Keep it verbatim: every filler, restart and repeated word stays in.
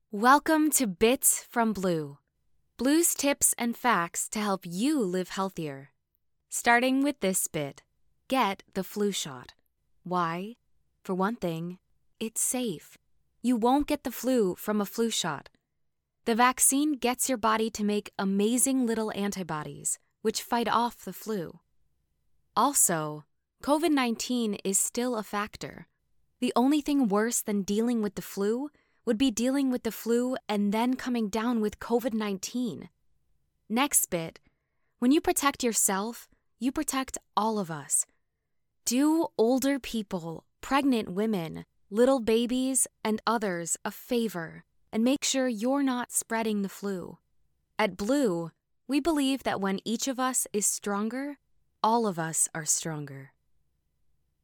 Welcome to Bits from Blue. Blue's tips and facts to help you live healthier. Starting with this bit, get the flu shot. Why? For one thing, it's safe. You won't get the flu from a flu shot. The vaccine gets your body to make amazing little antibodies, which fight off the flu. Also, COVID nineteen is still a factor. The only thing worse than dealing with the flu would be dealing with the flu and then coming down with COVID nineteen. Next bit, when you protect yourself, you protect all of us. Do older people, pregnant women, little babies, and others a favor and make sure you're not spreading the flu. At Blue, we believe that when each of us is stronger, all of us are stronger.